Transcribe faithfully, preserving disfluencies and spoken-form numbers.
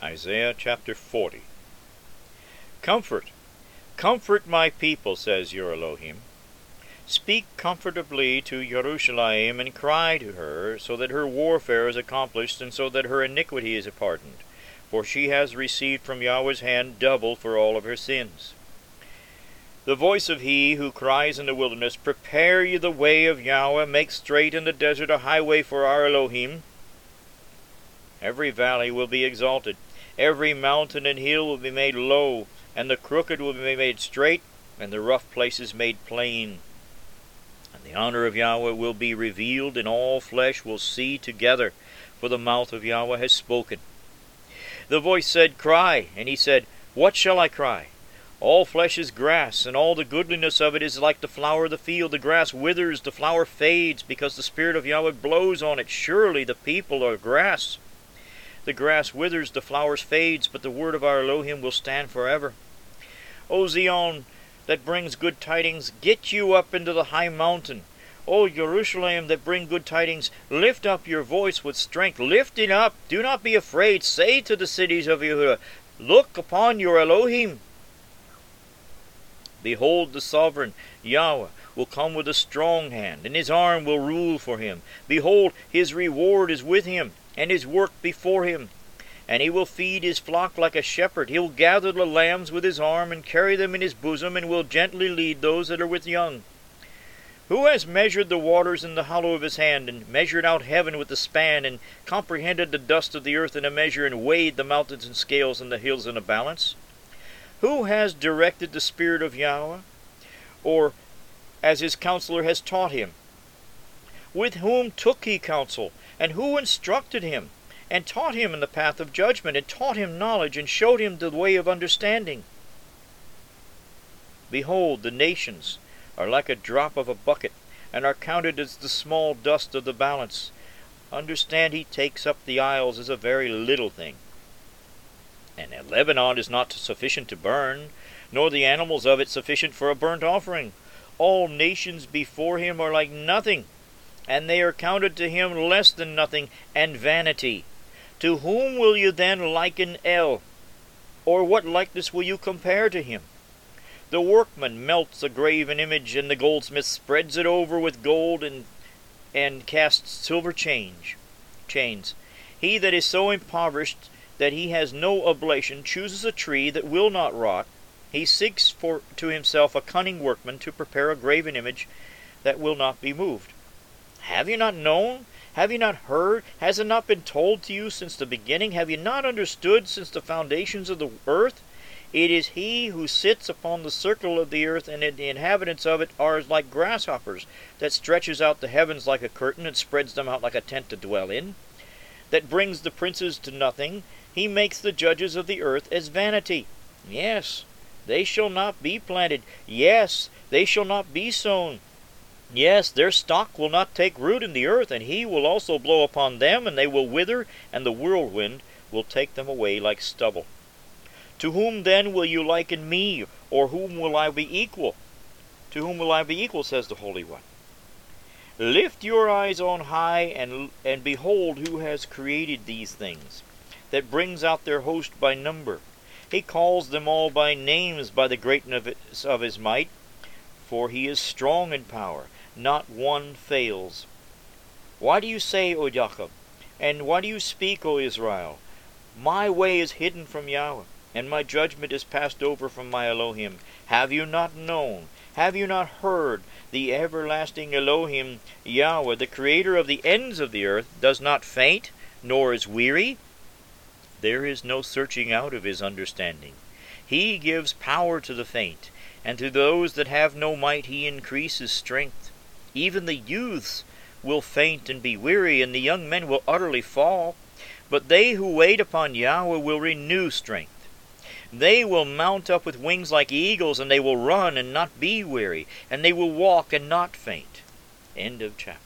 Isaiah chapter forty. Comfort, comfort my people, says your Elohim. Speak comfortably to Jerusalem, and cry to her, so that her warfare is accomplished, and so that her iniquity is pardoned. For she has received from Yahweh's hand double for all of her sins. The voice of he who cries in the wilderness, Prepare ye the way of Yahweh, make straight in the desert a highway for our Elohim. Every valley will be exalted, every mountain and hill will be made low, and the crooked will be made straight, and the rough places made plain. And the honor of Yahweh will be revealed, and all flesh will see together, for the mouth of Yahweh has spoken. The voice said, Cry, and he said, What shall I cry? All flesh is grass, and all the goodliness of it is like the flower of the field. The grass withers, the flower fades, because the Spirit of Yahweh blows on it. Surely the people are grass. The grass withers, the flowers fades, but the word of our Elohim will stand forever. O Zion, that brings good tidings, get you up into the high mountain. O Jerusalem, that bring good tidings, lift up your voice with strength. Lift it up, do not be afraid. Say to the cities of Yehudah, Look upon your Elohim. Behold, the sovereign Yahweh will come with a strong hand, and his arm will rule for him. Behold, his reward is with him, and his work before him. And he will feed his flock like a shepherd. He will gather the lambs with his arm, and carry them in his bosom, and will gently lead those that are with young. Who has measured the waters in the hollow of his hand, and measured out heaven with the span, and comprehended the dust of the earth in a measure, and weighed the mountains in scales, and the hills in a balance? Who has directed the Spirit of Yahweh, or as his counselor has taught him? With whom took he counsel, and who instructed him, and taught him in the path of judgment, and taught him knowledge, and showed him the way of understanding? Behold, the nations are like a drop of a bucket, and are counted as the small dust of the balance. Understand, he takes up the isles as a very little thing. And Lebanon is not sufficient to burn, nor the animals of it sufficient for a burnt offering. All nations before him are like nothing, and they are counted to him less than nothing, and vanity. To whom will you then liken El? Or what likeness will you compare to him? The workman melts a graven image, and the goldsmith spreads it over with gold, and, and casts silver change, chains. He that is so impoverished that he has no oblation chooses a tree that will not rot. He seeks for to himself a cunning workman to prepare a graven image that will not be moved. Have you not known? Have you not heard? Has it not been told to you since the beginning? Have you not understood since the foundations of the earth? It is he who sits upon the circle of the earth, and the inhabitants of it are like grasshoppers, that stretches out the heavens like a curtain, and spreads them out like a tent to dwell in, that brings the princes to nothing. He makes the judges of the earth as vanity. Yes, they shall not be planted. Yes, they shall not be sown. Yes, their stock will not take root in the earth, and he will also blow upon them, and they will wither, and the whirlwind will take them away like stubble. To whom then will you liken me, or whom will I be equal? To whom will I be equal, says the Holy One? Lift your eyes on high, and, and behold who has created these things, that brings out their host by number. He calls them all by names by the greatness of his might, for he is strong in power, not one fails. Why do you say, O Jacob, and why do you speak, O Israel? My way is hidden from Yahweh, and my judgment is passed over from my Elohim. Have you not known? Have you not heard? The everlasting Elohim, Yahweh, the creator of the ends of the earth, does not faint, nor is weary. There is no searching out of his understanding. He gives power to the faint, and to those that have no might he increases strength. Even the youths will faint and be weary, and the young men will utterly fall. But they who wait upon Yahweh will renew strength. They will mount up with wings like eagles, and they will run and not be weary, and they will walk and not faint. End of chapter.